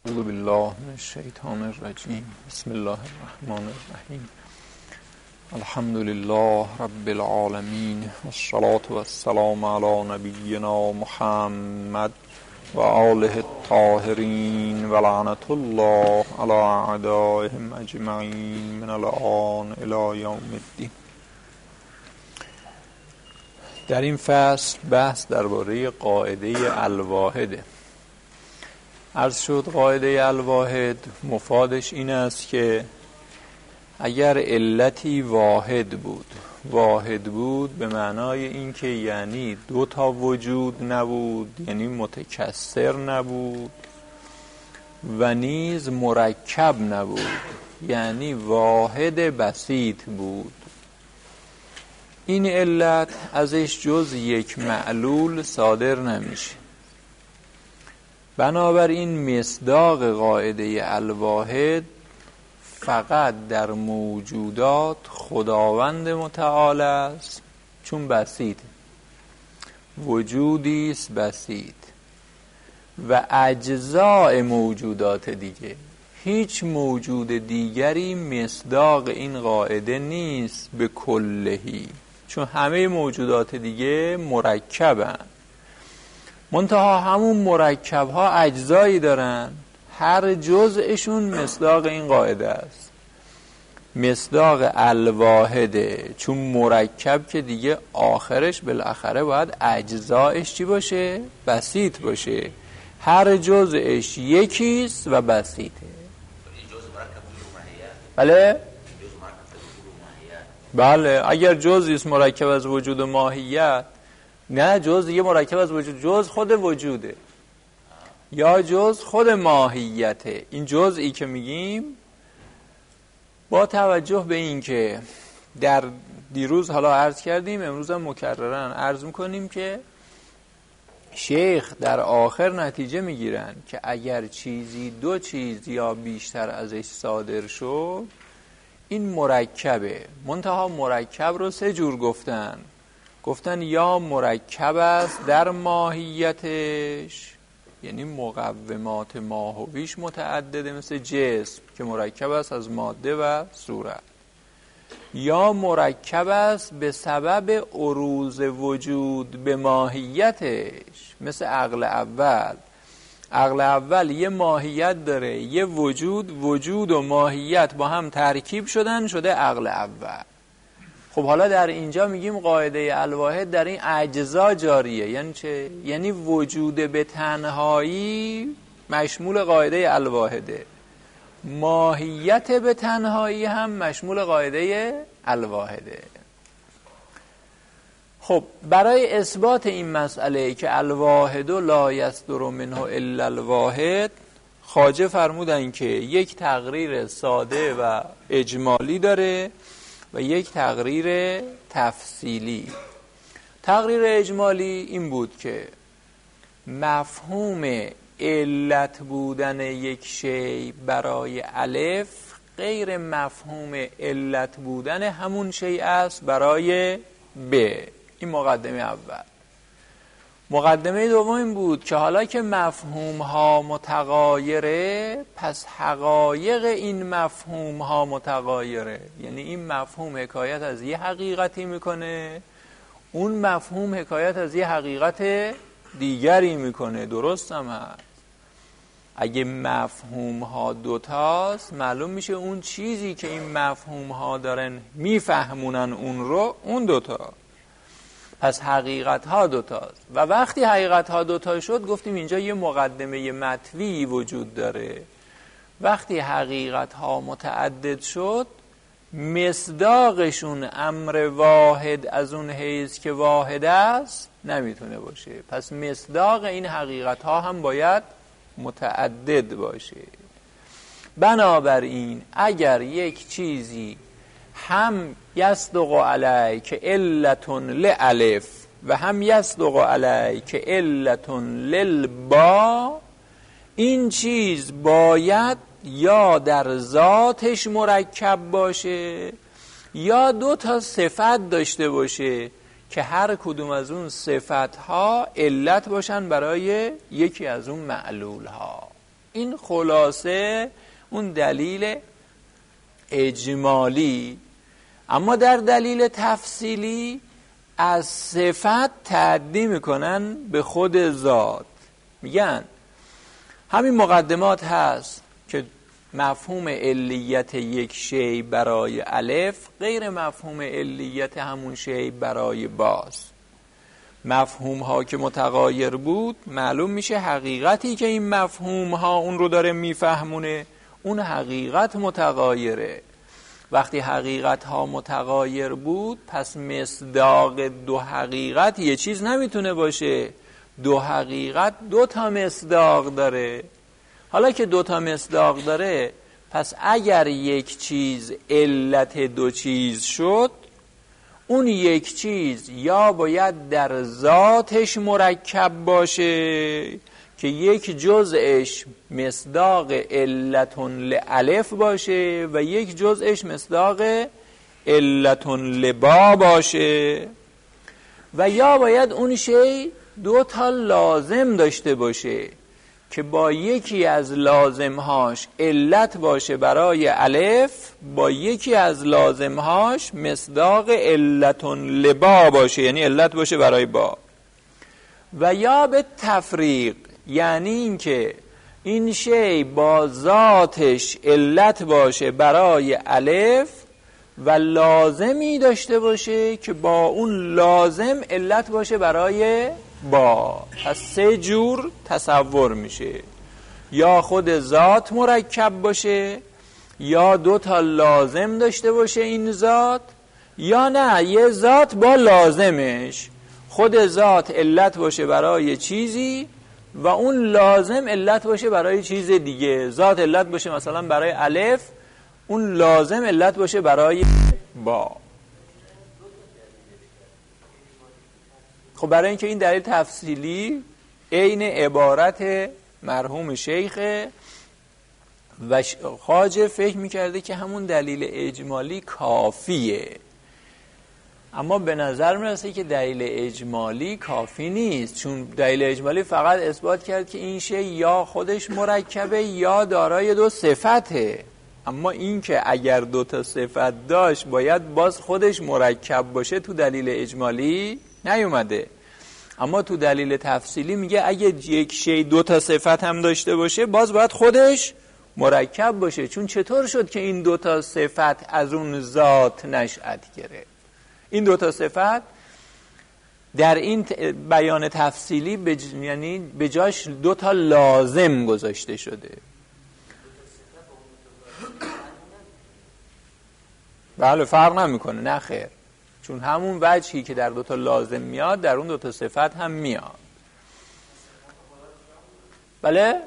اعوذ بالله من الشیطان الرجیم. بسم الله الرحمن الرحیم. الحمد لله رب العالمین والصلاة والسلام علی نبینا محمد و آله الطاهرین و لعنت الله علی اعدائهم اجمعین من الآن الی یوم الدین. در این فصل بحث درباره قاعده الواحده. عرض شد قاعده الواحد مفادش این است که اگر علتی واحد بود به معنای این که یعنی دو تا وجود نبود، یعنی متکثر نبود و نیز مرکب نبود، یعنی واحد بسیط بود. این علت ازش جز یک معلول صادر نمیشه. بنابراین مصداق قاعده الواحد فقط در موجودات خداوند متعال است، چون بسیط وجودی است بسیط و اجزاء موجودات دیگه. هیچ موجود دیگری مصداق این قاعده نیست به کلهی، چون همه موجودات دیگه مرکبن. منتها همون مرکب ها اجزایی دارن، هر جزءشون مصداق این قاعده است. مصداق الواحده، چون مرکب که دیگه آخرش بالاخره باید اجزایش چی باشه؟ بسیط باشه. هر جزءش یکیست و بسیطه. بله؟ بله، اگر جزئیست مرکب از وجود و ماهیت، نه جز یه مرکب از وجود، جز خود وجوده یا جز خود ماهیته. این جزئی که میگیم با توجه به این که در دیروز حالا عرض کردیم، امروز هم مکررن عرض میکنیم که شیخ در آخر نتیجه میگیرن که اگر چیزی دو چیز یا بیشتر ازش صادر شد این مرکبه. منتها مرکب رو سه جور گفتن یا مرکب است در ماهیتش، یعنی مقومات ماهویش متعدده مثل جسم که مرکب است از ماده و صورت، یا مرکب است به سبب عروض وجود به ماهیتش مثل عقل اول. عقل اول یه ماهیت داره، یه وجود و ماهیت با هم ترکیب شده عقل اول. خب حالا در اینجا میگیم قاعده الواحد در این اجزا جاریه. یعنی چه؟ یعنی وجود به تنهایی مشمول قاعده الواحده، ماهیت به تنهایی هم مشمول قاعده الواحده. خب برای اثبات این مسئله که الواحد لا یصدر منه الا الواحد، خواجه فرمودن که یک تقریر ساده و اجمالی داره و یک تقریر تفصیلی. تقریر اجمالی این بود که مفهوم علت بودن یک شی برای الف غیر مفهوم علت بودن همون شی است برای ب. این مقدمه اول. مقدمه دوم این بود که حالا که مفهوم ها متغایره، پس حقایق این مفهوم ها متغایره. یعنی این مفهوم حکایت از یه حقیقتی میکنه، اون مفهوم حکایت از یه حقیقت دیگری میکنه. درست هم هست. اگه مفهوم ها دوتاست، معلوم میشه اون چیزی که این مفهوم ها دارن میفهمونن اون دوتا. پس حقیقت ها دوتاست. و وقتی حقیقت ها دوتا شد، گفتیم اینجا یه مقدمه مطوی وجود داره. وقتی حقیقت ها متعدد شد، مصداقشون امر واحد از اون حیث که واحد است نمیتونه باشه. پس مصداق این حقیقت ها هم باید متعدد باشه. بنابراین اگر یک چیزی هم یصدق علی که علتون لالف و هم یصدق علی که علتون للبا، این چیز باید یا در ذاتش مرکب باشه یا دو تا صفت داشته باشه که هر کدوم از اون صفت ها علت باشن برای یکی از اون معلول ها. این خلاصه اون دلیل اجمالی. اما در دلیل تفصیلی از صفت تعدی میکنن به خود ذات. میگن همین مقدمات هست که مفهوم علیت یک شی برای الف غیر مفهوم علیت همون شی برای باز. مفهوم ها که متغایر بود، معلوم میشه حقیقتی که این مفهوم ها اون رو داره میفهمونه اون حقیقت متغایره. وقتی حقیقت ها متغایر بود، پس مصداق دو حقیقت یه چیز نمیتونه باشه. دو حقیقت دو تا مصداق داره. حالا که دو تا مصداق داره، پس اگر یک چیز علت دو چیز شد، اون یک چیز یا باید در ذاتش مرکب باشه که یک جزءش مصداق علتون لالف باشه و یک جزءش مصداق علتون لبا باشه، و یا باید اون شی دو تا لازم داشته باشه که با یکی از لازمهاش علت باشه برای الف، با یکی از لازمهاش مصداق علتون لبا باشه، یعنی علت باشه برای با. و یا به تفریق، یعنی اینکه این شی با ذاتش علت باشه برای الف و لازمی داشته باشه که با اون لازم علت باشه برای با. پس سه جور تصور میشه: یا خود ذات مرکب باشه، یا دو تا لازم داشته باشه این ذات، یا نه یه ذات با لازمش، خود ذات علت باشه برای چیزی و اون لازم علت باشه برای چیز دیگه. ذات علت باشه مثلا برای الف، اون لازم علت باشه برای با. خب برای اینکه این دلیل تفصیلی عین عبارت مرحوم شیخه و خواجه فکر میکرده که همون دلیل اجمالی کافیه، اما به نظر میرسه که دلیل اجمالی کافی نیست، چون دلیل اجمالی فقط اثبات کرد که این شی یا خودش مرکبه یا دارای دو صفته. اما این که اگر دو تا صفت داشت باید باز خودش مرکب باشه تو دلیل اجمالی نیومده. اما تو دلیل تفصیلی میگه اگه یک شی دو تا صفت هم داشته باشه باز باید خودش مرکب باشه. چون چطور شد که این دو تا صفت از اون ذات نشأت گرفت؟ این دو تا صفت در این بیان تفصیلی یعنی به جاش دو تا لازم گذاشته شده. بله فرق نمیکنه، نه خیر، چون همون وجهی که در دو تا لازم میاد در اون دو تا صفت هم میاد. بله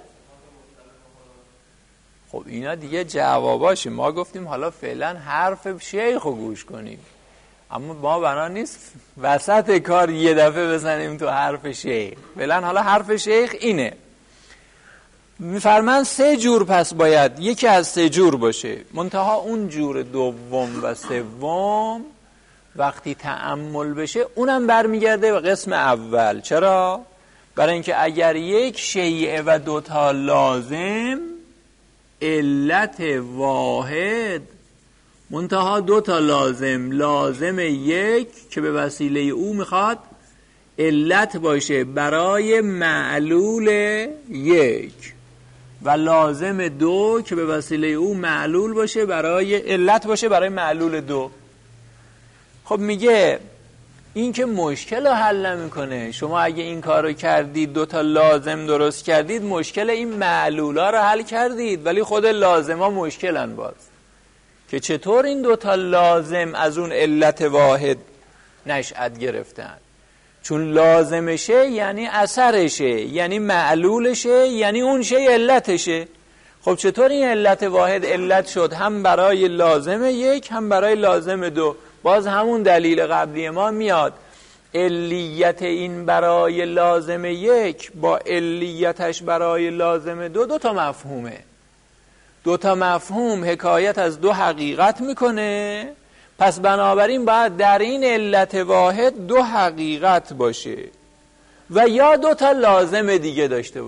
خب اینا دیگه جواباشه. ما گفتیم حالا فعلا حرف شیخ رو گوش کنیم، اما ما بنا نیست وسط کار یه دفعه بزنیم تو حرف شیخ. فعلا حالا حرف شیخ اینه، میفرمان سه جور پس باید یکی از سه جور باشه، منتها اون جور دوم و سوم وقتی تأمل بشه اونم برمیگرده به قسم اول. چرا؟ برای اینکه اگر یک شیء و دوتا لازم علت واحد منتها دوتا لازم یک که به وسیله او میخواد علت باشه برای معلول یک و لازم دو که به وسیله او معلول باشه برای علت باشه برای معلول دو. خب میگه این که مشکل رو حل نمیکنه. شما اگه این کار رو کردید دوتا لازم درست کردید مشکل این معلولا رو حل کردید، ولی خود لازم ها مشکلن باز که چطور این دوتا لازم از اون علت واحد نشأت گرفتن. چون لازمشه یعنی اثرشه، یعنی معلولشه، یعنی اون شی علتشه. خب چطور این علت واحد علت شد هم برای لازم یک هم برای لازم دو؟ باز همون دلیل قبلی ما میاد، علیت این برای لازم یک با علیتش برای لازم دو دو تا مفهومه. دو تا مفهوم حکایت از دو حقیقت میکنه، پس بنابراین باید در این علت واحد دو حقیقت باشه و یا دو تا لازم دیگه داشته باشه.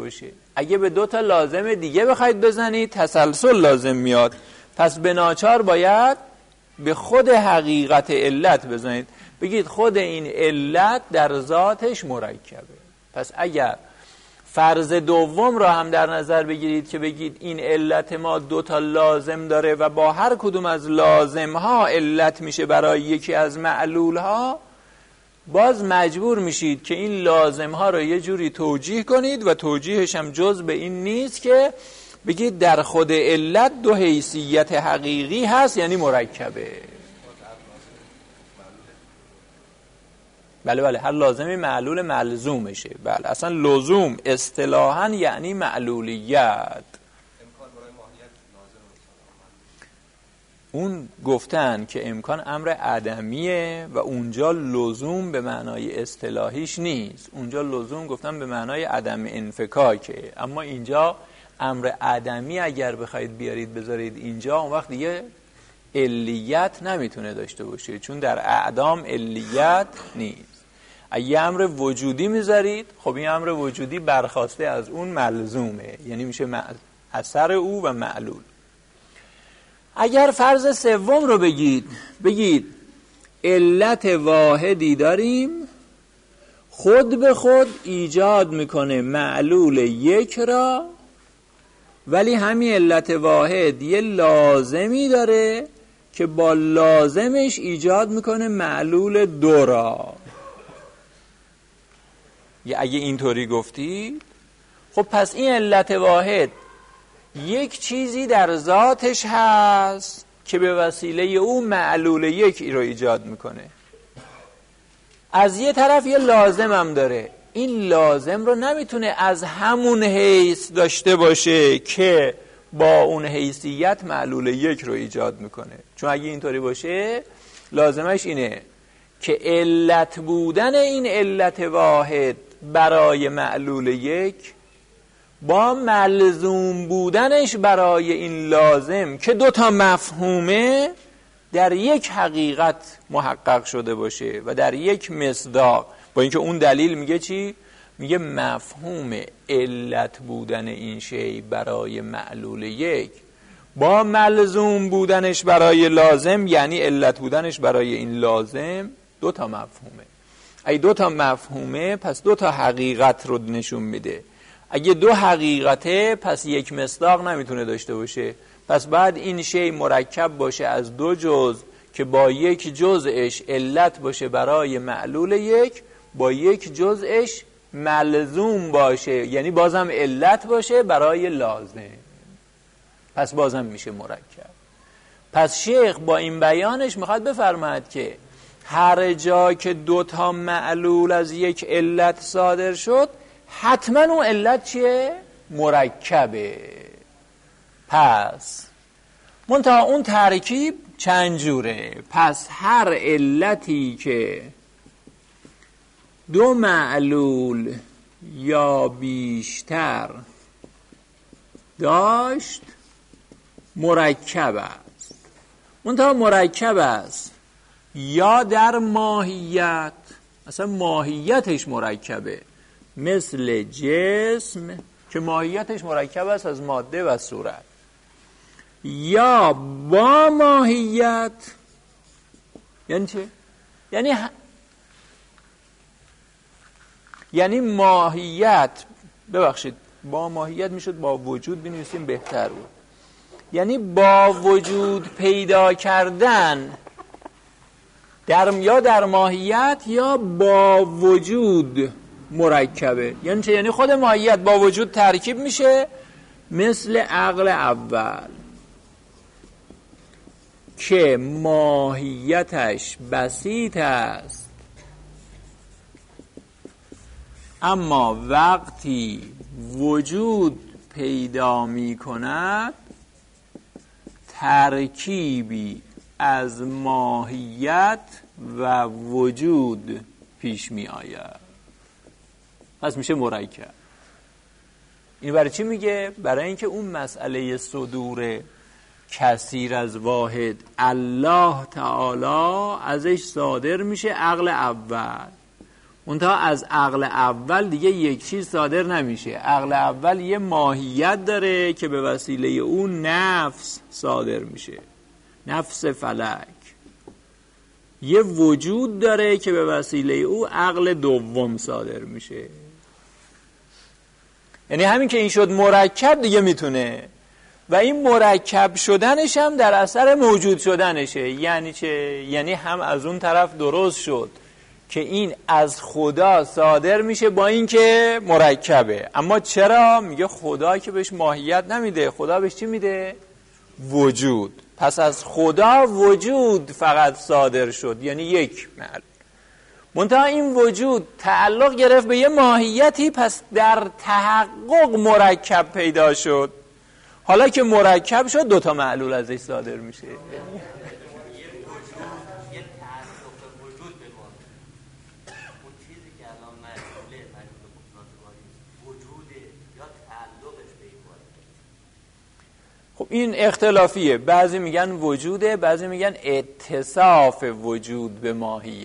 اگه به 2 تا لازم دیگه بخواید بزنید تسلسل لازم میاد، پس به ناچار باید به خود حقیقت علت بزنید، بگید خود این علت در ذاتش مرکبه. پس اگر فرض دوم را هم در نظر بگیرید که بگید این علت ما 2 تا لازم داره و با هر کدوم از لازم ها علت میشه برای یکی از معلول ها، باز مجبور میشید که این لازم ها رو یه جوری توجیه کنید و توجیهش هم جز به این نیست که بگید در خود علت 2 حیثیت حقیقی هست یعنی مرکبه. بله هر لازمی معلول ملزومشه. بله اصلا لزوم اصطلاحاً یعنی معلولیت. اون گفتن که امکان امر عدمیه و اونجا لزوم به معنای اصطلاحیش نیست، اونجا لزوم گفتن به معنای عدم انفکاکه، اما اینجا امر عدمی اگر بخواید بیارید بذارید اینجا، اون وقت دیگه علیت نمیتونه داشته باشه، چون در اعدام علیت نیست. اگه امر وجودی میذارید، خب این امر وجودی برخواسته از اون ملزومه، یعنی میشه اثر او و معلول. اگر فرض سوم رو بگید علت واحدی داریم خود به خود ایجاد میکنه معلول یک را، ولی همین علت واحد یه لازمی داره که با لازمش ایجاد میکنه معلول 2 را. اگه اینطوری گفتید، خب پس این علت واحد یک چیزی در ذاتش هست که به وسیله او معلول 1 رو ایجاد میکنه. از یه طرف یه لازم هم داره، این لازم رو نمیتونه از همون حیث داشته باشه که با اون حیثیت معلول 1 رو ایجاد میکنه، چون اگه اینطوری باشه لازمش اینه که علت بودن این علت واحد برای معلول 1 با ملزوم بودنش برای این لازم که 2 تا مفهومه در یک حقیقت محقق شده باشه و در یک مصداق. با اینکه اون دلیل میگه چی؟ میگه مفهوم علت بودن این شی برای معلول 1 با ملزوم بودنش برای لازم، یعنی علت بودنش برای این لازم 2 تا مفهومه. اگه 2 تا مفهومه پس 2 تا حقیقت رو نشون میده. اگه 2 حقیقته پس یک مصداق نمیتونه داشته باشه، پس بعد این شی مرکب باشه از 2 جزء که با یک جزءش علت باشه برای معلول 1، با یک جزءش ملزوم باشه یعنی بازم علت باشه برای لازم، پس بازم میشه مرکب. پس شیخ با این بیانش میخواد بفرماید که هر جا که 2 تا معلول از یک علت صادر شد حتما اون علت چیه؟ مرکبه. پس منتها اون ترکیب چند جوره. پس هر علتی که 2 معلول یا بیشتر داشت مرکب است. منتها مرکب است یا در ماهیت، اصلا ماهیتش مرکبه، مثل جسم که ماهیتش مرکب است از ماده و صورت، یا با ماهیت. یعنی چه؟ یعنی ماهیت، ببخشید با ماهیت میشد با وجود بنویسیم بهتر بود، یعنی با وجود پیدا کردن یا در ماهیت یا با وجود مرکبه. یعنی چه؟ یعنی خود ماهیت با وجود ترکیب میشه، مثل عقل اول که ماهیتش بسیط است اما وقتی وجود پیدا می کند ترکیبی از ماهیت و وجود پیش می آید، پس میشه مرکب. این برای چی میگه؟ برای اینکه اون مسئله صدور کثیر از واحد الله تعالی ازش صادر میشه عقل اول. منتها از عقل اول دیگه یک چیز صادر نمیشه. عقل اول یه ماهیت داره که به وسیله اون نفس صادر میشه، نفس فلک. یه وجود داره که به وسیله او عقل دوم صادر میشه. یعنی همین که این شد مرکب دیگه میتونه، و این مرکب شدنش هم در اثر موجود شدنشه. یعنی چه؟ یعنی هم از اون طرف درست شد که این از خدا صادر میشه با این که مرکبه. اما چرا؟ میگه خدا که بهش ماهیت نمیده، خدا بهش چی میده؟ وجود. پس از خدا وجود فقط صادر شد، یعنی یک معلوم. منتها این وجود تعلق گرفت به یه ماهیتی، پس در تحقق مرکب پیدا شد. حالا که مرکب شد دوتا معلول ازش صادر میشه. خب این اختلافیه، بعضی میگن وجوده، بعضی میگن اتصاف وجود به ماهیت.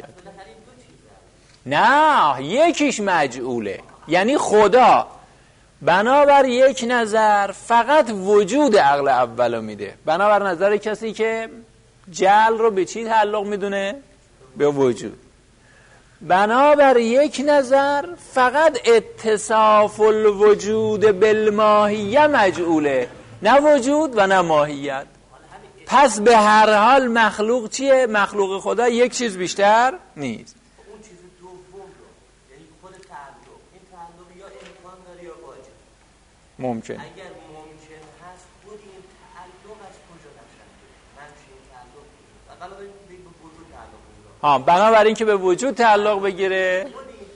نه، یکیش مجعوله، یعنی خدا بنابر یک نظر فقط وجود عقل اولو میده، بنابر نظر کسی که جعل رو به چی تعلق میدونه؟ به وجود. بنابر یک نظر فقط اتصاف الوجود بالماهیه مجعوله، نه وجود و نه ماهیت. پس به هر حال مخلوق چیه؟ مخلوق خدا یک چیز بیشتر نیست. اون چیز دوم رو، یعنی خود تعلق، این تعلق یا امکان داره یا واجب. ممکن. اگر ممکن هست خود این تعلق از کجا نشد؟ منشأ این تعلق و بنابراین به وجود تعلق میگیره. بنابراین که به وجود تعلق بگیره،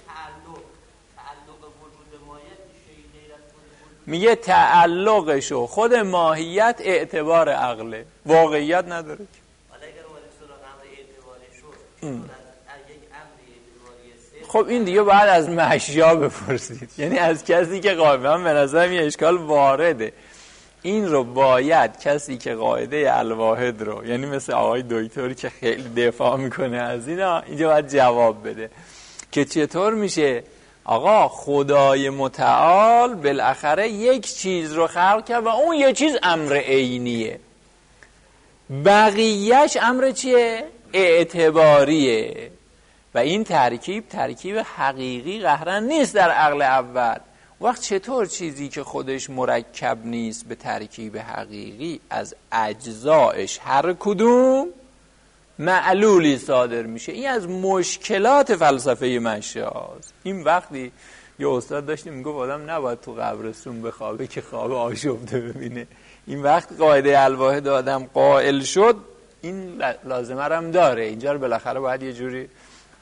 میگه تعلقشو خود ماهیت اعتبار عقله، واقعیت نداره. حالا اگر اومد سراغ امر اعتباری شد، از یک امر اعتباری خب این دیگه باید از مشیا بپرسید، یعنی از کسی که قائم. من به نظرم یه اشکال وارده. این رو باید کسی که قاعده الواحد رو، یعنی مثل آقای دکتری که خیلی دفاع میکنه از اینا، اینجا باید جواب بده که چطور میشه آقا خدای متعال بالاخره یک چیز رو خلق کرد و اون یک چیز امر عینیه، بقیهش امر چیه؟ اعتباریه. و این ترکیب حقیقی قهرن نیست در عقل اول. وقت چطور چیزی که خودش مرکب نیست به ترکیب حقیقی از اجزایش هر کدوم معلولی صادر میشه؟ این از مشکلات فلسفه مشاست. این وقتی یه استاد داشتیم میگفت آدم نباید تو قبرستون بخوابه که خواب آشفته ببینه. این وقت قاعده الواحد آدم قائل شد، این لازمه هم داره، اینجا رو بالاخره باید یه جوری.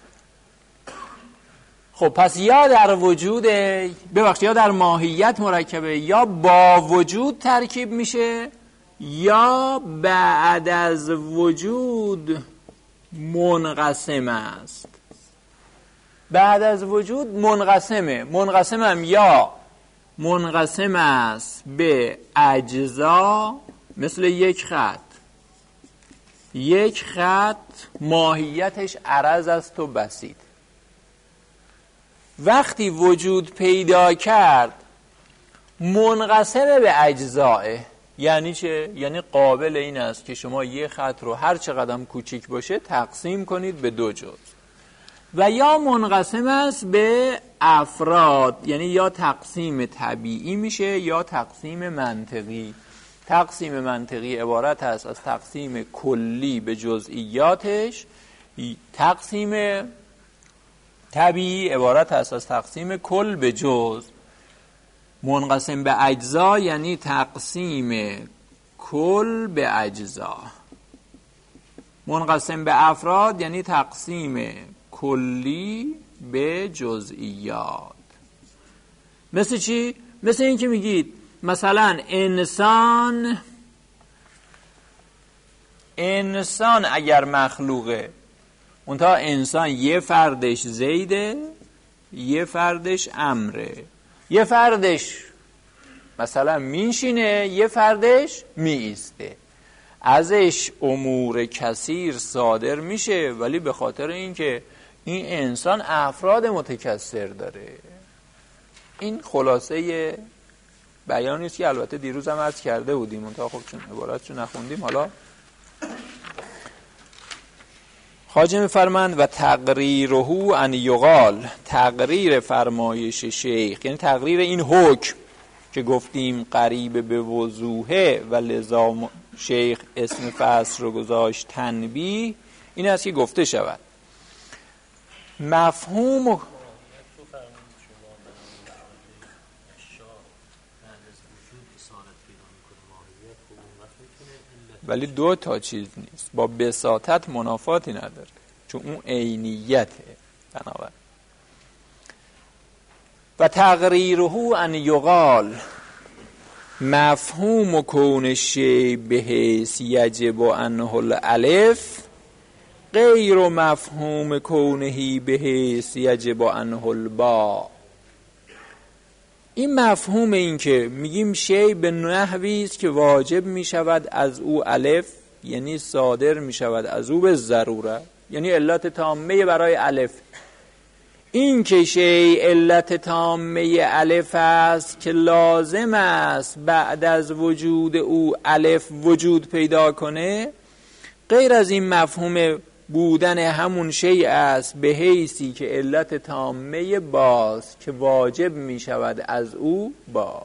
خب پس یا در وجود، یا در ماهیت مرکبه، یا با وجود ترکیب میشه، یا بعد از وجود منقسم است. بعد از وجود منقسم هم یا منقسم است به اجزا، مثل یک خط ماهیتش عرض است و بسیط. وقتی وجود پیدا کرد منقسم به اجزائه. یعنی چه؟ یعنی قابل این است که شما یه خط رو هر چقدر کوچیک باشه تقسیم کنید به دو جزء. و یا منقسم است به افراد، یعنی یا تقسیم طبیعی میشه یا تقسیم منطقی. تقسیم منطقی عبارت است از تقسیم کلی به جزئیاتش، تقسیم طبیعی عبارت است از تقسیم کل به جزء. منقسم به اجزا یعنی تقسیم کل به اجزا. منقسم به افراد یعنی تقسیم کلی به جزئیات. مثل چی؟ مثل این که میگید مثلا انسان اگر مخلوقه، اونتا انسان یه فردش زیده، یه فردش امره، یه فردش مثلا میشینه، یه فردش میایسته، ازش امور کثیر صادر میشه، ولی به خاطر اینکه این انسان افراد متکثر داره. این خلاصه بیانی است که البته دیروز هم عرض کرده بودیم، منتها خب چون عباراتشو نخوندیم. حالا خواجه می‌فرماند و تقریره ان یقال، تقریر فرمایش شیخ یعنی تقریر این حکم که گفتیم قریب به وضوحه و لذا شیخ اسم فصل رو گذاشت تنبیه، این است که گفته شود مفهوم ولی دو تا چیز نیست، با بساطت منافاتی نداره، چون اون عینیته. بنابراین و تقریره ان یقال مفهوم کون شی به حیث یجب عنه الالف غیر مفهوم کونه به حیث یجب عنه الباء. این مفهوم این که میگیم شی به نحوی است که واجب میشود از او الف، یعنی صادر میشود از او به ضروره، یعنی علت تامه برای الف. این که شی علت تامه الف است که لازم است بعد از وجود او الف وجود پیدا کنه، غیر از این مفهوم بودن همون شی است به حیثی که علت تامه باز که واجب می شود از او با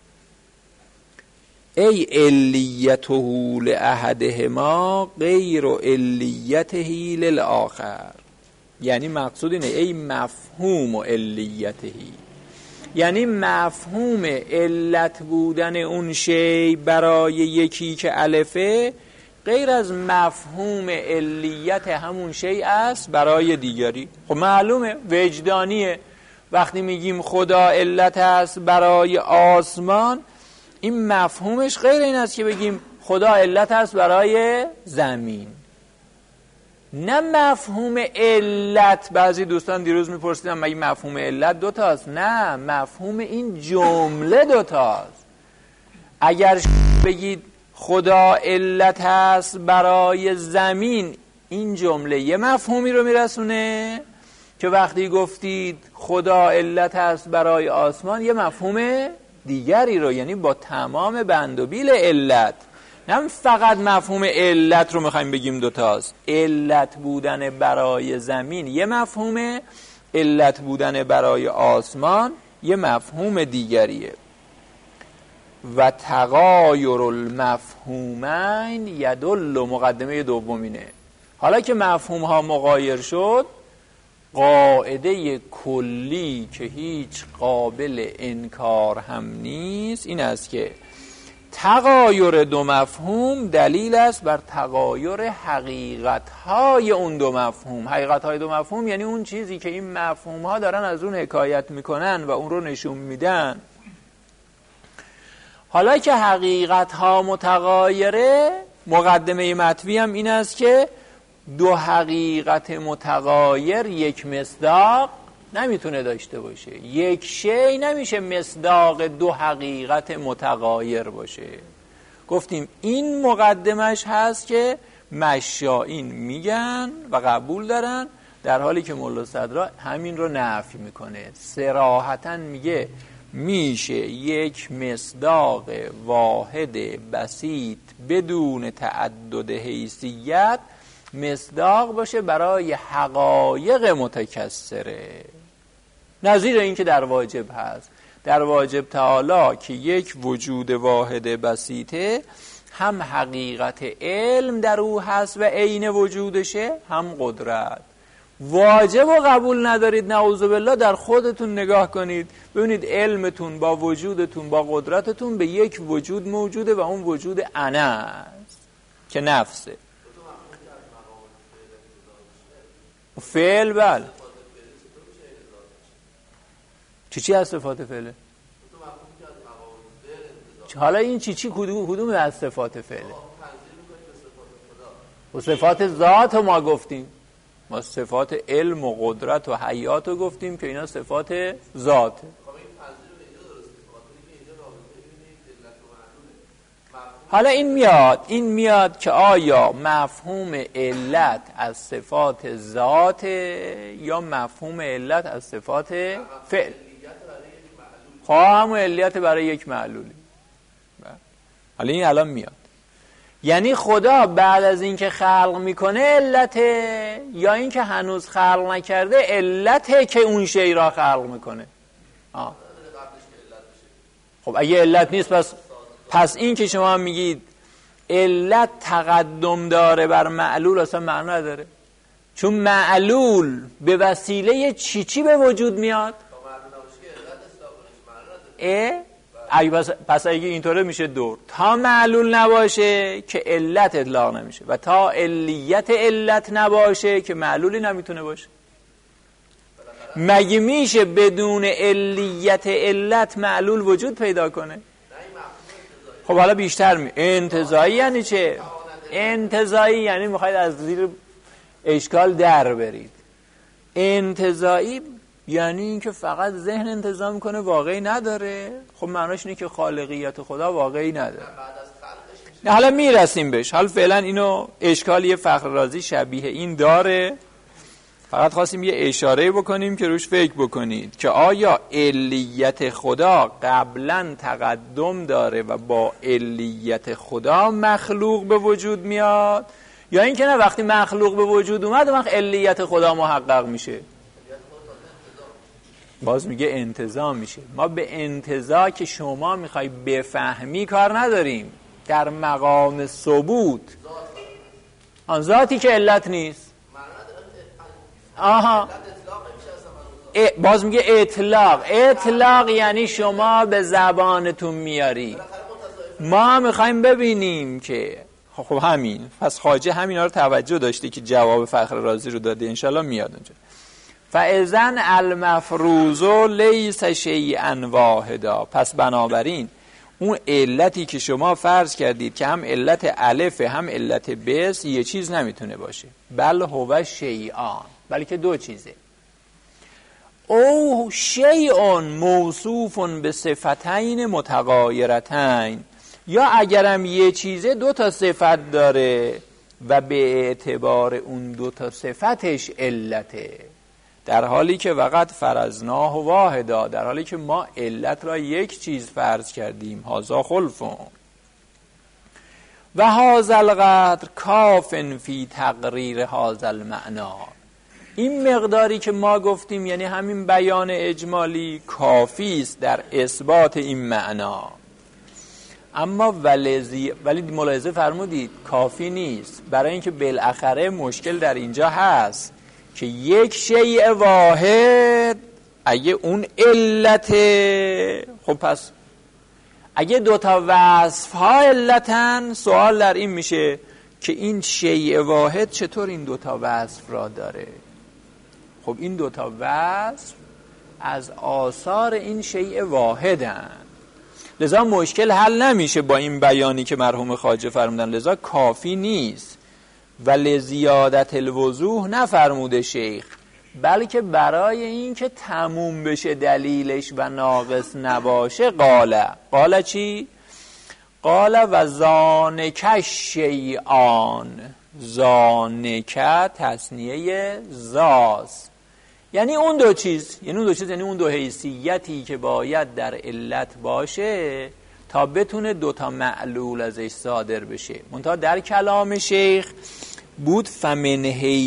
ای علیته لاحدهما غیر علیته للآخر. یعنی مقصود اینه ای مفهوم علیته، یعنی مفهوم علت بودن اون شی برای یکی که الفه غیر از مفهوم علیت همون شی است برای دیگری. خب معلومه وجدانیه. وقتی میگیم خدا علت است برای آسمان، این مفهومش غیر این است که بگیم خدا علت است برای زمین. نه مفهوم علت، بعضی دوستان دیروز میپرسیدن مگه مفهوم علت دوتاست؟ نه، مفهوم این جمله دوتاست. اگر بگید خدا علت است برای زمین، این جمله یه مفهومی رو میرسونه که وقتی گفتید خدا علت است برای آسمان یه مفهوم دیگری رو، یعنی با تمام بند و بیل علت. نه فقط مفهوم علت رو میخوایم بگیم دوتاست، علت بودن برای زمین یه مفهومه، علت بودن برای آسمان یه مفهوم دیگریه. و تغایر المفهومین یدل، مقدمه دومینه. حالا که مفهوم ها مغایر شد، قاعده کلی که هیچ قابل انکار هم نیست این است که تغایر دو مفهوم دلیل است بر تغایر حقیقت های اون دو مفهوم. حقیقت های دو مفهوم یعنی اون چیزی که این مفهوم ها دارن از اون حکایت میکنن و اون رو نشون میدن. حالا که حقیقت ها متغایره، مقدمه مطوی هم این است که دو حقیقت متغایر یک مصداق نمیتونه داشته باشه. یک شی نمیشه مصداق دو حقیقت متغایر باشه. گفتیم این مقدمش هست که مشائین میگن و قبول دارن، در حالی که ملا صدرا همین رو نفی میکنه. صراحتاً میگه میشه یک مصداق واحد بسیط بدون تعدد حیثیت مصداق باشه برای حقایق متکثره، نظیر این که در واجب هست. در واجب تعالی که یک وجود واحد بسیطه، هم حقیقت علم در او هست و عین وجودشه، هم قدرت. واجب و قبول ندارید، نعوذ بالله. در خودتون نگاه کنید ببینید علمتون با وجودتون با قدرتتون به یک وجود موجوده و اون وجود انا است که نفسه. فعل بله. چی از صفات فعله؟ حالا این چی کدوم از صفات فعله؟ و صفات ذات ما گفتیم، ما صفات علم و قدرت و حیات رو گفتیم که اینا صفات ذاته. حالا این میاد که آیا مفهوم علت از صفات ذات یا مفهوم علت از صفات فعل؟ همون علیت برای یک معلولی. حالا این الان میاد، یعنی خدا بعد از اینکه خلق میکنه علته یا اینکه هنوز خلق نکرده علته که اون شی را خلق میکنه؟ خب اگه علت نیست پس این که شما میگید علت تقدم داره بر معلول اصلا معنی نداره، چون معلول به وسیله چی به وجود میاد؟ پس اگه اینطوره میشه دور، تا معلول نباشه که علت اطلاق نمیشه و تا علیت علت نباشه که معلولی نمیتونه باشه. مگه میشه بدون علیت علت معلول وجود پیدا کنه؟ خب حالا بیشتر انتزاعی یعنی چه؟ انتزاعی یعنی میخواید از زیر اشکال در برید. انتزاعی یعنی اینکه فقط ذهن انتزاع میکنه، واقعی نداره. خب معناش اینه که خالقیت خدا واقعی نداره. نه حالا میرسیم بهش، حالا فعلا اینو اشکالی فخر رازی شبیه این داره، فقط خواستیم یه اشاره بکنیم که روش فکر بکنید که آیا علیت خدا قبلا تقدم داره و با علیت خدا مخلوق به وجود میاد، یا اینکه نه وقتی مخلوق به وجود اومد وقت علیت خدا محقق میشه؟ باز میگه انتزاع میشه. ما به انتزاع که شما میخوای بفهمی کار نداریم، در مقام ثبوت آن ذاتی که علت نیست. آها باز میگه اطلاق یعنی شما به زبانتون میاری. ما میخوایم ببینیم که خب همین، پس خواجه همینا رو توجه داشته که جواب فخر رازی رو داده، انشالله میاد اونجا. فاذن المفروض لیس شیئا واحدا، پس بنابراین اون علتی که شما فرض کردید که هم علت الف هم علت بس یه چیز نمیتونه باشه، بل هو شیئان، بلکه دو چیزه. او شیء موصوف به صفتین متغایرتین، یا اگرم یه چیزه دو تا صفت داره و به اعتبار اون دو تا صفتش علته، در حالی که وقت فرضناه واحدا، در حالی که ما علت را یک چیز فرض کردیم. هازا خلفون و هازا القدر کافن فی تقریر هازا المعنا، این مقداری که ما گفتیم یعنی همین بیان اجمالی کافی است در اثبات این معنا. اما ولی ملاحظه فرمودید کافی نیست، برای اینکه بالاخره مشکل در اینجا هست که یک شیء واحد اگه اون علته، خب پس اگه دوتا وصف ها علتن، سوال در این میشه که این شیء واحد چطور این دوتا وصف را داره؟ خب این دوتا وصف از آثار این شیء واحدن، لذا مشکل حل نمیشه با این بیانی که مرحوم خواجه فرمودن، لذا کافی نیست. و لزیادت الوضوح نفرموده شیخ، بلکه برای این که تموم بشه دلیلش و ناقص نباشه قال چی؟ قال و زانک شیئان، زانک تصنیه زاست، یعنی اون دو چیز یعنی اون دو حیثیتی که باید در علت باشه تا بتونه دوتا معلول ازش صادر بشه. منتها در کلام شیخ بود فمن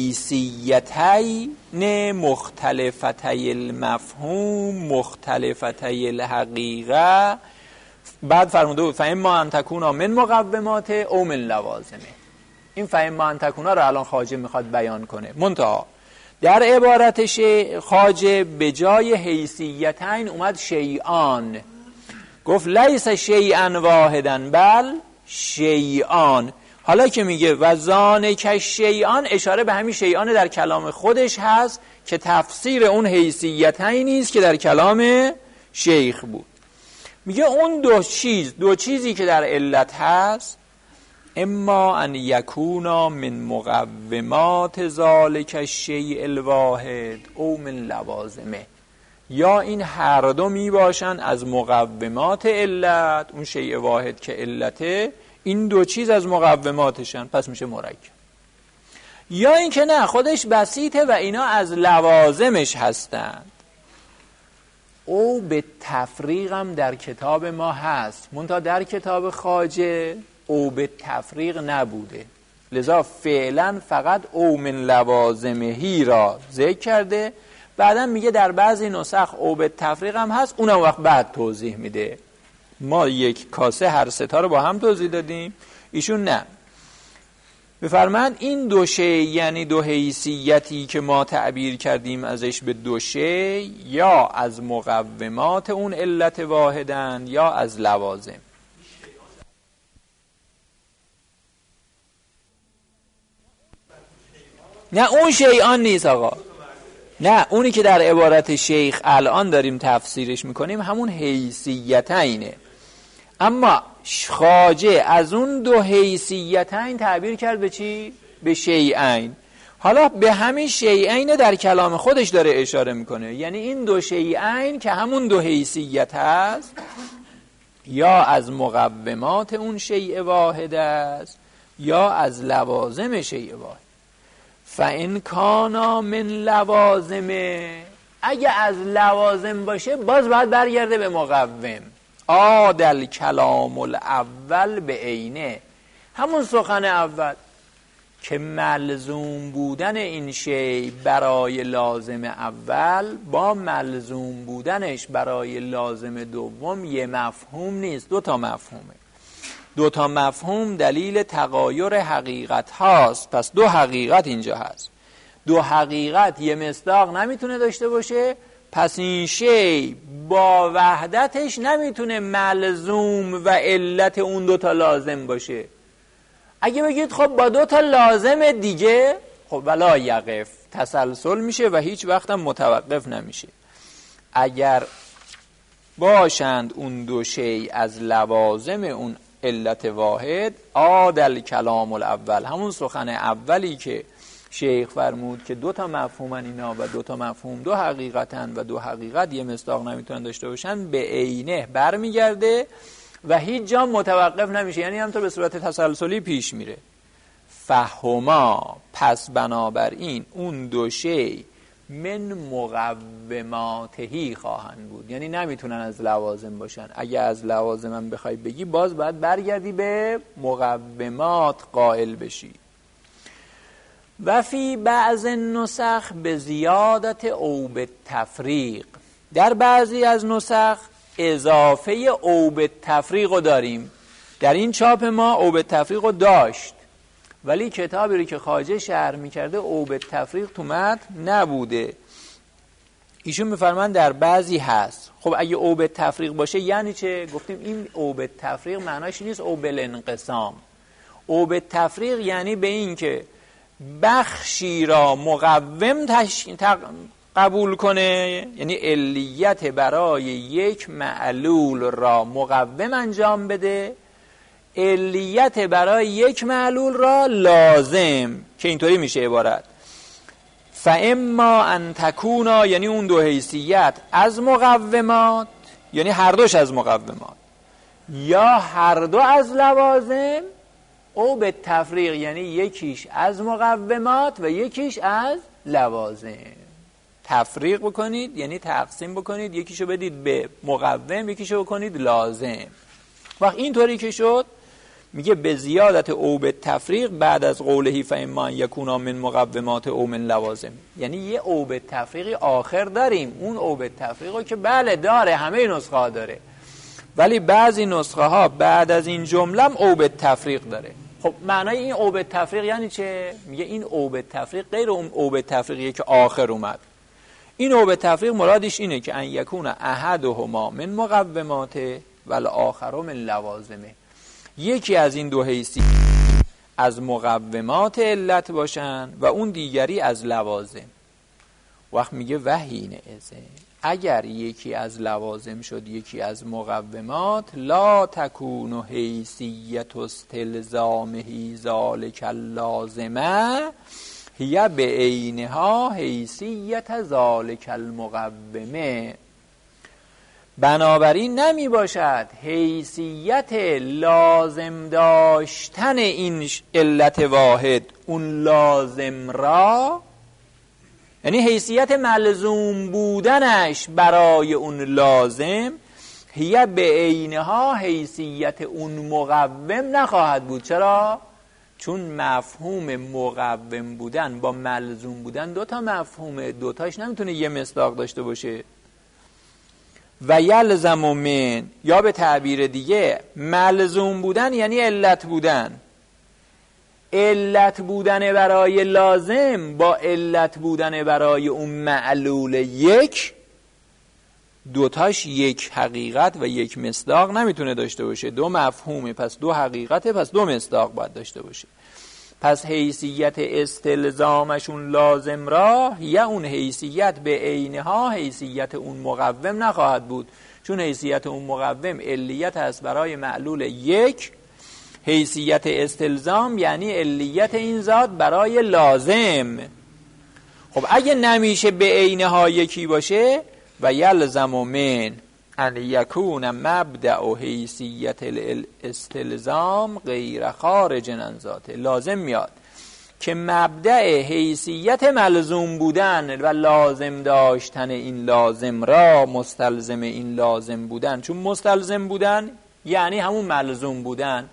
حیثیتین مختلفتی المفهوم مختلفتی الحقیقه، بعد فرموده بود فاما ان تکونا من مقومات او من لوازمه. این فاما ان تکونا رو الان خواجه میخواد بیان کنه، منتها در عبارت خواجه به جای حیثیتین اومد شیئان، گفت لیس شیئا واحدا بل شیئان. حالا که میگه و زانک شیئان، اشاره به همین شیئان در کلام خودش هست که تفسیر اون حیثیتین نیست که در کلام شیخ بود. میگه اون دو چیزی که در علت هست، اما ان یکونا من مقومات ذالک الشیء الواحد او من لوازمه، یا این هر دو می باشن از مقومات علت، اون شیء واحد که علته، این دو چیز از مقوماتشن، پس میشه مرکب. یا اینکه نه، خودش بسیطه و اینا از لوازمش هستند. او به تفریق هم در کتاب ما هست، منتها در کتاب خواجه او به تفریق نبوده، لذا فعلا فقط او من لوازمهی را ذکر کرده. بعدا میگه در بعضی نسخ او به تفریق هم هست، اونم وقت بعد توضیح میده. ما یک کاسه هر ستا رو با هم توضیح دادیم، ایشون نه. بفرمایند این دو شی یعنی دو حیثیتی که ما تعبیر کردیم ازش به دو شی، یا از مقومات اون علت واحدن یا از لوازم. نه اون شیئان نیست آقا، نه اونی که در عبارت شیخ الان داریم تفسیرش میکنیم همون حیثیتینه. اما خواجه از اون دو حیثیتین تعبیر کرد به چی؟ به شیئین. حالا به همین شیئین در کلام خودش داره اشاره میکنه، یعنی این دو شیئین که همون دو حیثیت هست، یا از مقومات اون شیء واحد است یا از لوازم شیء واحد. فَإِنْ كَانَ مِنْ لَوَازِمِ، اگه از لوازم باشه باز باید برگرده به مقوم. عادل کلام الاول به عینه، همون سخن اول که ملزوم بودن این شی برای لازم اول با ملزوم بودنش برای لازم دوم یه مفهوم نیست، دو تا مفهومه. دو تا مفهوم دلیل تغایر حقیقت هاست. پس دو حقیقت اینجا هست، دو حقیقت یه مصداق نمیتونه داشته باشه، پس این شی با وحدتش نمیتونه ملزوم و علت اون دو تا لازم باشه. اگه بگید خب با دو تا لازم دیگه، خب ولا یقف، تسلسل میشه و هیچ وقت هم متوقف نمیشه. اگر باشند اون دو شی از لوازم اون علت واحد، عادل کلام الاول، همون سخن اولی که شیخ فرمود که دو تا مفهومن اینا و دو تا مفهوم دو حقیقتن و دو حقیقت یه مصداق نمیتونن داشته باشن، به عینه برمیگرده و هیچ جا متوقف نمیشه، یعنی همطور به صورت تسلسلی پیش میره. فهما، پس بنابراین اون دو شی من مقوماتهی خواهند بود، یعنی نمیتونن از لوازم باشن. اگه از لوازم هم بخوای بگی باز باید برگردی به مقومات قائل بشی. و فی بعض نسخ به زیادت او به تفریق، در بعضی از نسخ اضافه او به تفریق رو داریم. در این چاپ ما او به تفریق رو داشت، ولی کتابی رو که خواجه شرح میکرده او به تفریق تو متن نبوده. ایشون میفرمان در بعضی هست. خب اگه او به تفریق باشه یعنی چه؟ گفتیم این او به تفریق معناش نیست او بالانقسام. او به تفریق یعنی به این که بخشی را مقوم قبول کنه، یعنی علیت برای یک معلول را مقوم انجام بده، علیت برای یک معلول را لازم، که اینطوری میشه عبارت فاما ان تکونا، یعنی اون دو حیثیت از مقومات، یعنی هر دوش از مقومات، یا هر دو از لوازم، او به تفریق یعنی یکیش از مقومات و یکیش از لوازم. تفریق بکنید یعنی تقسیم بکنید، یکیشو بدید به مقوم یکیشو بکنید لازم. وقت اینطوری که شد میگه به زیادت او به تفریق بعد از قوله فاما یکونا من مقومات او من لوازم، یعنی یه او به تفریقی آخر داریم. اون او به تفریقو که بله داره، همه نسخه ها داره، ولی بعضی نسخه ها بعد از این جمله او به تفریق داره. خب معنای این او به تفریق یعنی چه؟ میگه این او به تفریق غیر اون او به تفریقیه که آخر اومد. این او به تفریق مرادش اینه که ان یکون احدهما من مقومات و الاخر من لوازمه، یکی از این دو حیثیت از مقومات علت باشن و اون دیگری از لوازم. وقت میگه وحین ازه، اگر یکی از لوازم شد یکی از مقومات، لا تکون حیثیت استلزامه ذالک اللازمه هی به عینها حیثیت ذالک المقومه. بنابراین نمی باشد حیثیت لازم داشتن این علت واحد اون لازم را، یعنی حیثیت ملزوم بودنش برای اون لازم، هی به عینها حیثیت اون مقوم نخواهد بود. چرا؟ چون مفهوم مقوم بودن با ملزوم بودن دو تا مفهومه، دوتاش نمیتونه یه مصداق داشته باشه. و یلزم من، یا به تعبیر دیگه ملزوم بودن یعنی علت بودن. علت بودن برای لازم با علت بودن برای اون معلول یک، دوتاش یک حقیقت و یک مصداق نمیتونه داشته باشه. دو مفهومه، پس دو حقیقته، پس دو مصداق باید داشته باشه. پس حیثیت استلزامشون لازم را یا اون حیثیت به عینها حیثیت اون مقوم نخواهد بود، چون حیثیت اون مقوم علیت هست برای معلول یک. حیثیت استلزام یعنی علیت این ذات برای لازم. خب اگه نمیشه به عینها یکی باشه، و یلزم من ان یکون مبدأ و حیثیت الاستلزام غیر خارج عن ذاته، لازم میاد که مبدأ حیثیت ملزوم بودن و لازم داشتن این لازم را مستلزم این لازم بودن، چون مستلزم بودن یعنی همون ملزوم بودن.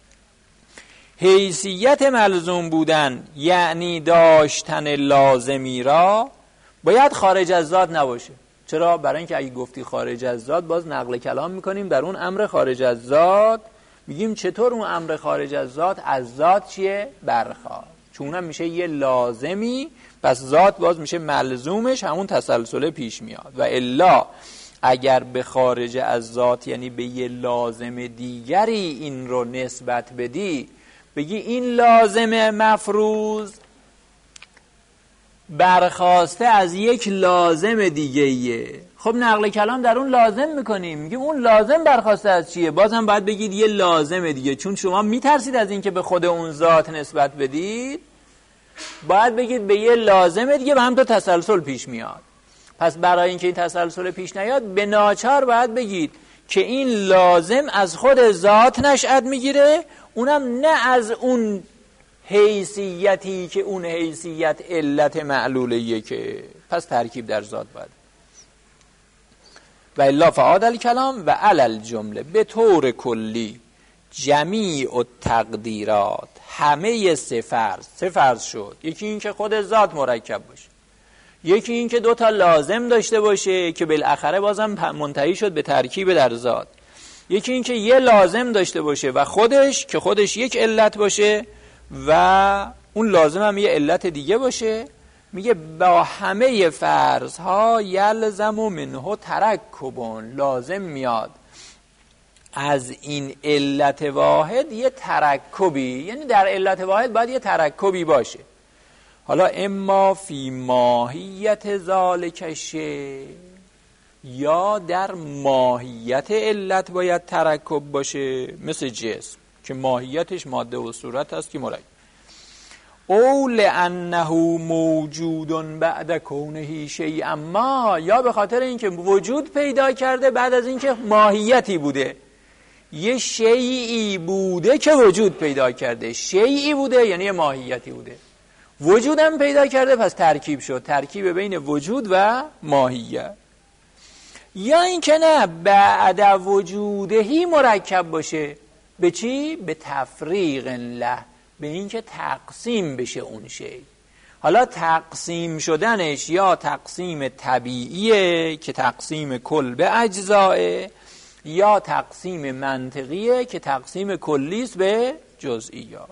حیثیت ملزوم بودن یعنی داشتن لازمی را باید خارج از ذات نباشه. چرا؟ برای اینکه اگه گفتی خارج از ذات باز نقل کلام میکنیم در اون امر خارج از ذات، میگیم چطور اون امر خارج از ذات از ذات چیه؟ برخواد، چون هم میشه یه لازمی، پس ذات باز میشه ملزومش، همون تسلسل پیش میاد. و الا اگر به خارج از ذات یعنی به یه لازم دیگری این رو نسبت بدی، بگی این لازم مفروض برخواسته از یک لازم دیگه‌ایه. خب نقل کلام در اون لازم میکنیم، میگیم اون لازم برخواسته از چیه؟ بازم باید بگید یه لازم دیگه، چون شما میترسید از اینکه به خود اون ذات نسبت بدید، باید بگید به یه لازم دیگه و هم تا تسلسل پیش میاد. پس برای اینکه این تسلسل پیش نیاد به ناچار باید بگید که این لازم از خود ذات نشأت میگیره، اونم نه از اون حیثیتی که اون حیثیت علت معلولیه، که پس ترکیب در ذات باید. و الا فعاد الکلام و علل جمله به طور کلی جمیع التقدیرات، همه سه فرض شد. یکی این که خود ذات مرکب باشه، یکی این که دوتا لازم داشته باشه که بالاخره بازم منتهی شد به ترکیب در ذات، یکی این که یه لازم داشته باشه و خودش که خودش یک علت باشه و اون لازم هم یه علت دیگه باشه. میگه با همه فرضها یلزم منه ترکبون، لازم میاد از این علت واحد یه ترکبی، یعنی در علت واحد باید یه ترکبی باشه. حالا اما فی ماهیت ذالک شیء، یا در ماهیت علت باید ترکب باشه، مثل جسم که ماهیتش ماده و صورت هست که مرکب، او لانه موجود بعد کونه شیئا ما، یا به خاطر اینکه وجود پیدا کرده بعد از اینکه ماهیتی بوده، یه شیئی بوده که وجود پیدا کرده، شیئی بوده یعنی یه ماهیتی بوده، وجودم پیدا کرده، پس ترکیب شد، ترکیب بین وجود و ماهیت. یا اینکه نه بعد وجودهی مرکب باشه، به چی؟ به تفریق له، به اینکه تقسیم بشه اون شی. حالا تقسیم شدنش یا تقسیم طبیعیه که تقسیم کل به اجزائه، یا تقسیم منطقیه که تقسیم کلیست به جزئیات.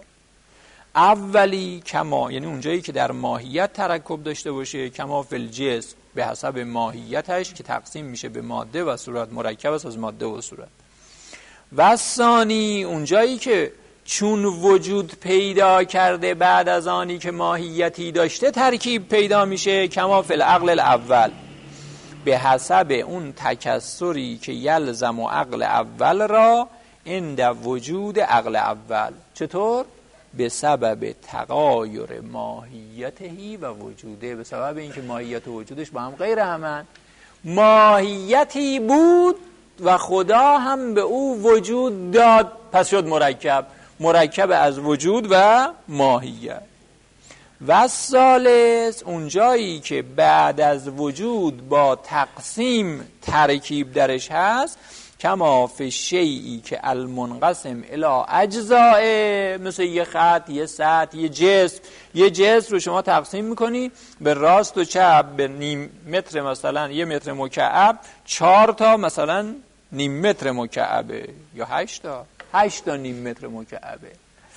اولی کما، یعنی اونجایی که در ماهیت ترکب داشته باشه، کما فی الجسم به حسب ماهیتش که تقسیم میشه به ماده و صورت، مرکب است از ماده و صورت. و ثانی اونجایی که چون وجود پیدا کرده بعد از آنی که ماهیتی داشته ترکیب پیدا میشه، کما فی العقل الاول، به حسب اون تکسری که یلزم و عقل اول را عند وجود عقل اول. چطور؟ به سبب تغایر ماهیتهی و وجوده، به سبب اینکه ماهیت و وجودش با هم غیر همن، ماهیتی بود و خدا هم به او وجود داد، پس شد مرکب از وجود و ماهیت. و ثالث اونجایی که بعد از وجود با تقسیم ترکیب درش هست، کما فی شیئی که المنقسم الی اجزاء، مثل یه خط، یه سطح، یه جسم رو شما تقسیم میکنی به راست و چپ، به نیم متر مثلا یه متر مکعب 4 تا مثلا نیم متر مکعبه، یا 8 تا نیم متر مکعبه،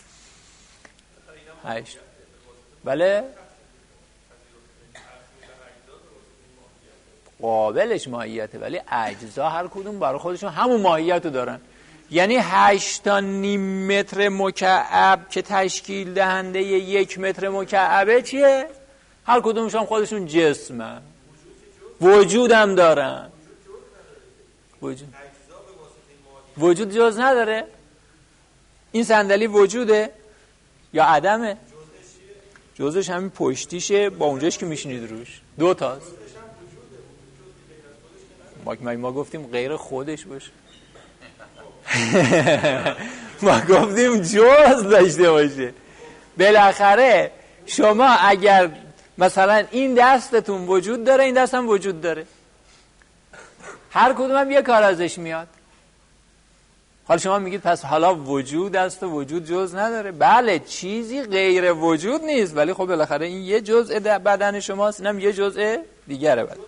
8. بله قابلش ماهیته، ولی اجزا هر کدوم برای خودشون همون ماهیت رو دارن. یعنی 8 تا نیم متر مکعب که تشکیل دهنده 1 متر مکعبه چیه؟ هر کدومشون خودشون جسمن، وجود هم دارن. وجود جز نداره؟ این صندلی وجوده یا عدمه؟ جزش همین پشتیشه با اونجاش که میشینید روش، 2 تاست. ما گفتیم غیر خودش باشه. ما گفتیم جز داشته باشه. بالاخره شما اگر مثلا این دستتون وجود داره، این دست هم وجود داره، هر کدوم هم یه کار ازش میاد. حالا شما میگید پس حالا وجود است و وجود جز نداره. بله، چیزی غیر وجود نیست، ولی خب بالاخره این یه جزء بدن شماست، اینم یه جزء دیگره بدن.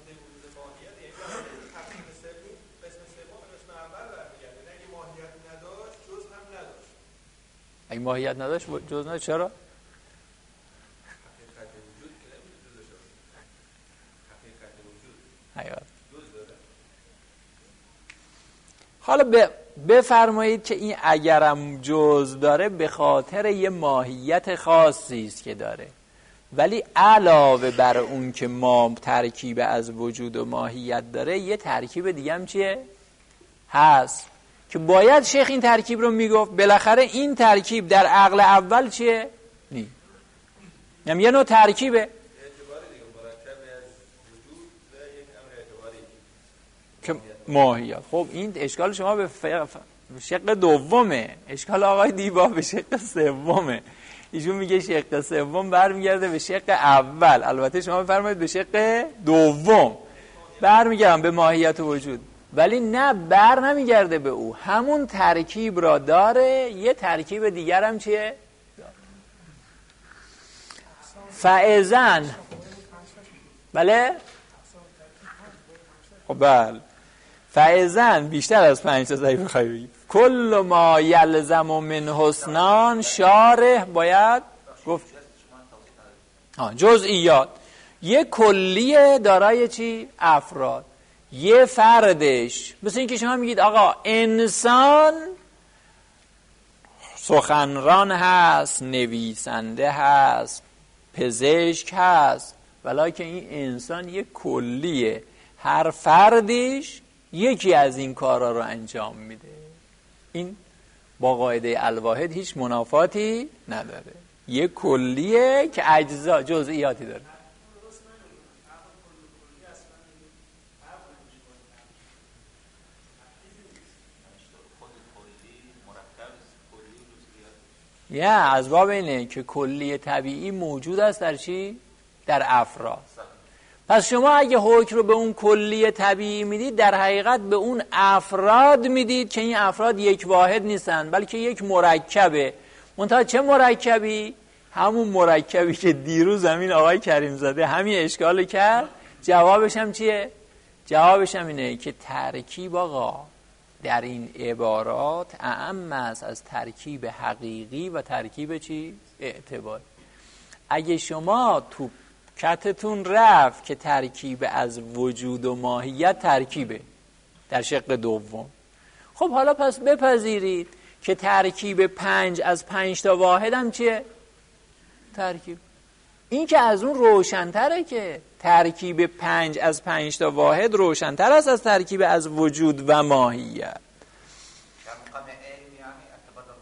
اگه ماهیت نداشت جز نداشت، چرا؟ حالا بفرمایید که این اگرم جز داره به خاطر یه ماهیت خاصی است که داره، ولی علاوه بر اون که ما ترکیب از وجود و ماهیت داره، یه ترکیب دیگه هم چیه؟ هست که باید شیخ این ترکیب رو میگفت. بالاخره این ترکیب در عقل اول چیه؟ نی. یعنی یه نوع ترکیبه که ماهیت. خب این اشکال شما به شق دومه، اشکال آقای دیبا به شق سومه. ایشون میگه شق سوم برمیگرده به شق اول، البته شما بفرمایید به شق دوم برمیگردم به ماهیت و وجود، ولی نه بر نمیگرده به او، همون ترکیب را داره، یه ترکیب دیگر هم چیه؟ فائزن. بله؟ خب بله، فائزن بیشتر از 5 تا ضعیف بخوای بگی. کل ما یلزم من حسنان شارح باید گفت جزئیات. یه کلیه دارای چی؟ افراد. یه فردش مثل این که شما میگید آقا انسان سخنران هست، نویسنده هست، پزشک هست، ولی این انسان یه کلیه، هر فردش یکی از این کارا رو انجام میده. این با قاعده الواحد هیچ منافاتی نداره، یه کلیه که اجزا جزئیاتی داره. از باب اینه که کلی طبیعی موجود است در چی؟ در افراد. پس شما اگه حکم رو به اون کلی طبیعی میدید، در حقیقت به اون افراد میدید که این افراد یک واحد نیستن، بلکه یک مرکبه. منتها چه مرکبی؟ همون مرکبی که دیروز همین آقای کریم زاده همین اشکال کرد. جوابش هم چیه؟ جوابش هم اینه که ترکیب آقا در این عبارات اعم است از ترکیب حقیقی و ترکیب چی؟ اعتباری. اگه شما تو کتتون رفت که ترکیب از وجود و ماهیت ترکیبه در شق دوم، خب حالا پس بپذیرید که ترکیب 5 از 5 تا واحد هم چیه؟ ترکیب. این که از اون روشن‌تره که ترکیب 5 از 5 تا واحد روشن‌تر است از ترکیب از وجود و ماهیت.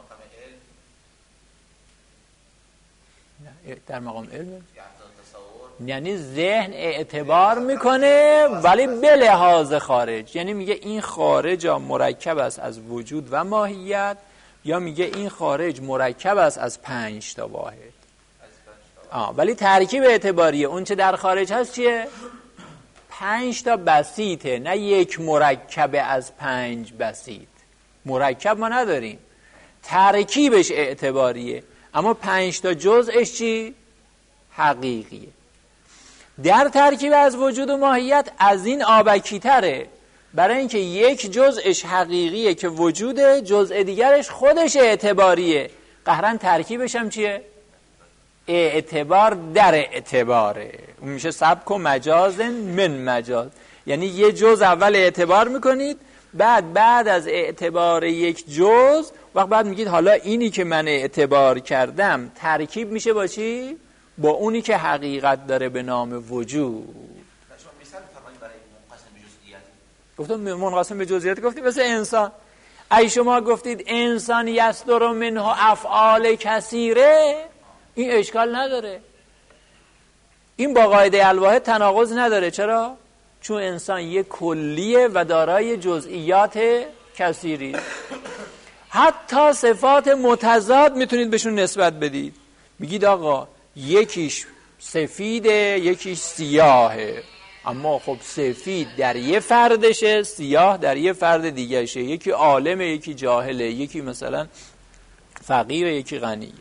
در مقام علم یعنی ذهن اعتبار میکنه ولی به لحاظ خارج، یعنی میگه این خارج مرکب است از وجود و ماهیت، یا میگه این خارج مرکب است از 5 تا واحد. ولی ترکیب اعتباریه. اون چه در خارج هست چیه؟ 5 تا بسیطه، نه یک مرکب از 5 بسیط. مرکب ما نداریم، ترکیبش اعتباریه، اما 5 تا جزءش چی؟ حقیقیه. در ترکیب از وجود و ماهیت از این آبکی تره، برای اینکه یک جزءش حقیقیه که وجوده، جزء دیگرش خودش اعتباریه. قهرن ترکیبش هم چیه؟ اعتبار در اعتباره. اون میشه سبک و مجاز من مجاز، یعنی یه جزء اول اعتبار میکنید، بعد از اعتبار یک جزء وقت بعد میگید حالا اینی که من اعتبار کردم ترکیب میشه با چی؟ با اونی که حقیقت داره به نام وجود. گفتم منقسم به جزئیات، گفتیم مثل انسان. ای شما گفتید انسان یصدر منه افعال کثیره، این اشکال نداره، این با قاعده الواحد تناقض نداره. چرا؟ چون انسان یک کلیه و دارای جزئیات کثیری. حتی صفات متضاد میتونید بهشون نسبت بدید، میگید آقا یکیش سفیده یکیش سیاهه، اما خب سفید در یه فردشه، سیاه در یه فرد دیگرشه، یکی عالمه یکی جاهله، یکی مثلا فقیره یکی غنیه.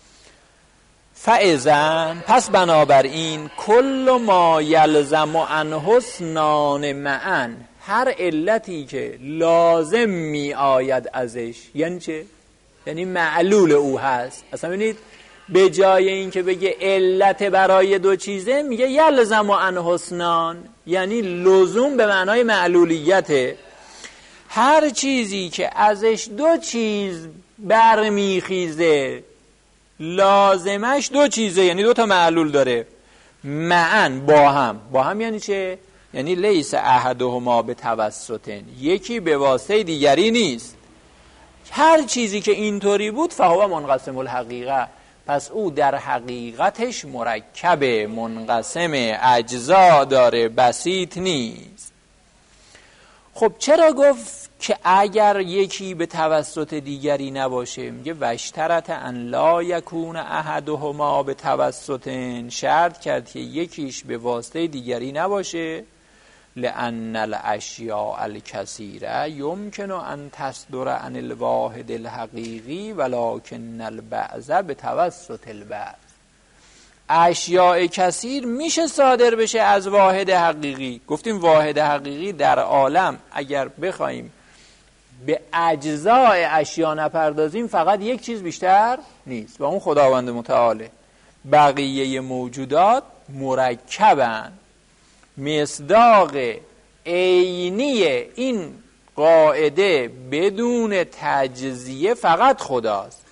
فاذن پس بنابراین کل ما یلزم عن حسنان معن، هر علتی که لازم می آید ازش، یعنی چه؟ یعنی معلول او هست. اصلا ببینید به جای این که بگه علت برای دو چیزه میگه یلزم عن حسنان، یعنی لزوم به معنای معلولیته. هر چیزی که ازش دو چیز برمیخیزه لازمش دو چیزه، یعنی دو تا معلول داره. معن با هم یعنی چه؟ یعنی لیس احدهما به توسطن، یکی به واسطه دیگری نیست. هر چیزی که اینطوری بود فهو منقسم الحقیقه، پس او در حقیقتش مرکب منقسم اجزا داره، بسیط نیست. خب چرا گفت که اگر یکی به توسط دیگری نباشه؟ میگه وشترط ان لا یکون احدهما به توسطن، شرط کرد که یکیش به واسطه دیگری نباشه. لأن الاشیاء الکثیره یمکن ان تصدر عن الواحد الحقیقی ولکن البعض به توسط البعض. اشیاء کثیر میشه صادر بشه از واحد حقیقی. گفتیم واحد حقیقی در عالم اگر بخوایم به اجزای اشیا نپردازیم فقط یک چیز بیشتر نیست و اون خداوند متعاله. بقیه موجودات مرکبن. مصداق عینی این قاعده بدون تجزیه فقط خداست.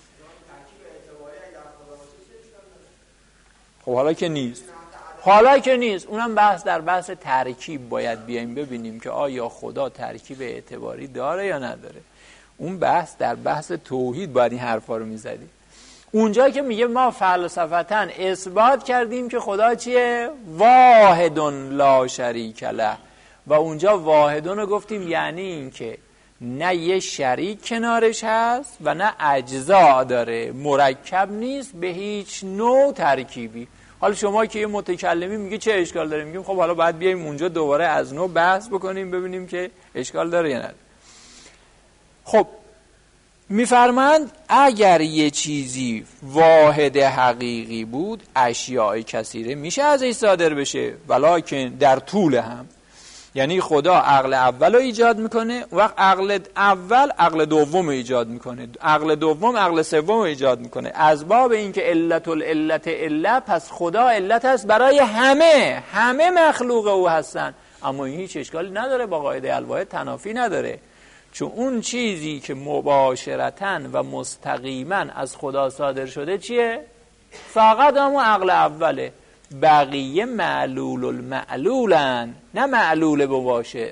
خب حالا که نیست اونم در بحث ترکیب باید بیایم ببینیم که آیا خدا ترکیب اعتباری داره یا نداره. اون بحث در بحث توحید باید این حرفا رو میزدیم. اونجا که میگه ما فلسفتاً اثبات کردیم که خدا چیه؟ واحدن لا شریک له. و اونجا واحدن رو گفتیم یعنی این که نه یه شریک کنارش هست و نه اجزا داره، مرکب نیست به هیچ نوع ترکیبی. حالا شما که یه متکلمی میگه چه اشکال داره؟ میگیم خب حالا باید بیایم اونجا دوباره از نوع بحث بکنیم ببینیم که اشکال داره یا نداره. خب میفرمند اگر یه چیزی واحد حقیقی بود اشیاء کثیره میشه ازش صادر بشه، ولکن در طول هم. یعنی خدا عقل اول رو ایجاد میکنه، وقت عقل اول عقل دوم رو ایجاد میکنه، عقل دوم عقل سوم رو ایجاد میکنه. از باب اینکه علت العلت علت، پس خدا علت است برای همه مخلوق او هستن. اما این هیچ اشکالی نداره، با قاعده الواحد تنافی نداره، چون اون چیزی که مباشرتاً و مستقیما از خدا صادر شده چیه؟ فقط همون عقل اوله. بقیه معلول المعلولن، نه معلول مباشر.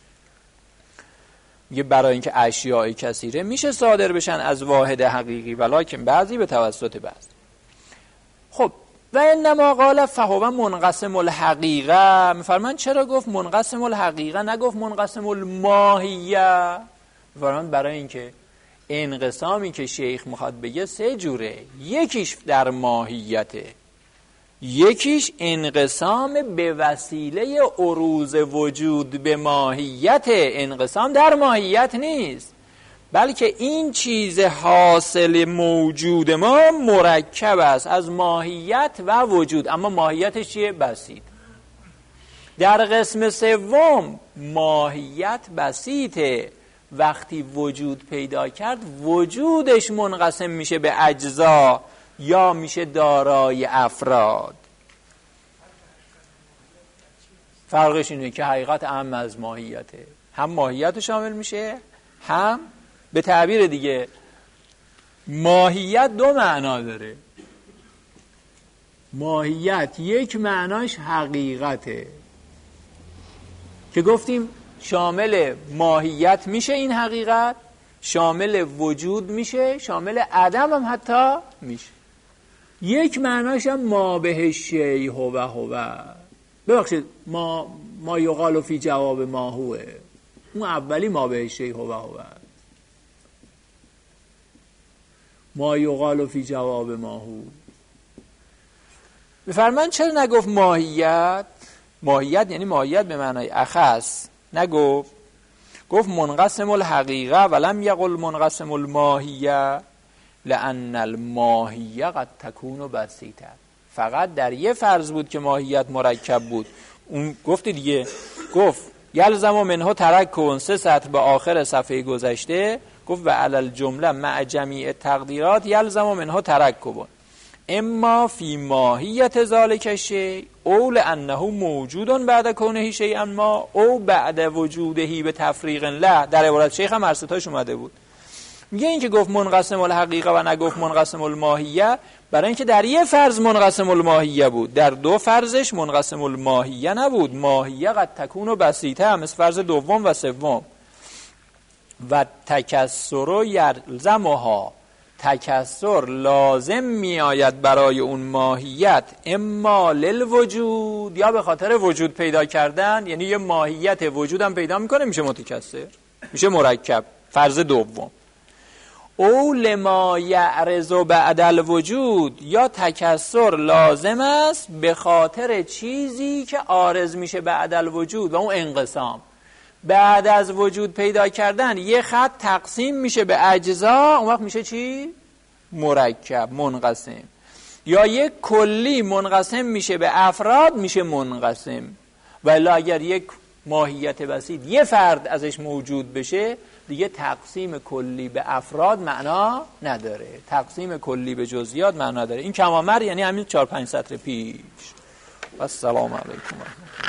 میگه برای اینکه اشیاء کثیره میشه صادر بشن از واحد حقیقی، ولکن بعضی به توسط بعض. خب و انما قال فهو منقسم الحقیقه. میفرمان چرا گفت منقسم الحقیقه نگفت منقسم الماهیه؟ میفرمان برای اینکه انقسامی که شیخ میخواد بگه سه جوره. یکیش در ماهیته، یکیش انقسام به وسیله عروض وجود به ماهیت. انقسام در ماهیت نیست، بلکه این چیز حاصل موجود ما مرکب است از ماهیت و وجود. اما ماهیتش چیه؟ بسیط. در قسم سوم ماهیت بسیطه، وقتی وجود پیدا کرد وجودش منقسم میشه به اجزا یا میشه دارای افراد. فرقش اینه که حقیقت اهم از ماهیته، هم ماهیت شامل میشه، هم به تعبیر دیگه ماهیت دو معنا داره. ماهیت یک معناش حقیقته که گفتیم شامل ماهیت میشه، این حقیقت شامل وجود میشه، شامل عدم هم حتی میشه. یک معناش هم ما به شیء هو. ببخشید ما یقال فی جواب ما هوه، اون اولی ما به شیء هو. ما یقال فی جواب ما هو. بفرمان چرا نگفت ماهیت؟ ماهیت یعنی ماهیت به معنای اخص نگفت، گفت منقسم الحقیقه ولم یقل منقسم الماهیه لان الماهیه قد تکون بسیطه. فقط در یه فرض بود که ماهیت مرکب بود، اون گفت دیگه، گفت یلزم منه ترکن 3 سطر به آخر صفحه گذشته، گفت و علی الجمله مع جمیع تقدیرات یلزم منه ترکب اما فی ماهیت ذالک الشیء او لانه موجود بعد کونه شیئا ما او بعد وجوده به تفریق له. در عبارت شیخ هم ارستاش اومده بود، میگه این که گفت منقسم الحقیقه و نگفت منقسم الماهیه برای اینکه در یه فرض منقسم الماهیه بود، در 2 فرضش منقسم الماهیه نبود. ماهیه قد تکون بسیطه، مثل فرض دوم و سوم. و تکسر یلزمها، تکسر لازم می آید برای اون ماهیت، اما للوجود، یا به خاطر وجود پیدا کردن، یعنی یه ماهیت وجود هم پیدا میکنه میشه متکسر، میشه مرکب. فرض دوم. او لما یعرض بعد الوجود، یا تکسر لازم است به خاطر چیزی که عارض میشه بعد الوجود و اون انقسام. بعد از وجود پیدا کردن یه خط تقسیم میشه به اجزا، اون وقت میشه چی؟ مرکب، منقسم. یا یک کلی منقسم میشه به افراد، میشه منقسم. ولی اگر یک ماهیت بسیط یه فرد ازش موجود بشه دیگه تقسیم کلی به افراد معنا نداره، تقسیم کلی به جزئیات معنا نداره. این کمامر یعنی همین 4-5 سطر پیش. و السلام علیکم.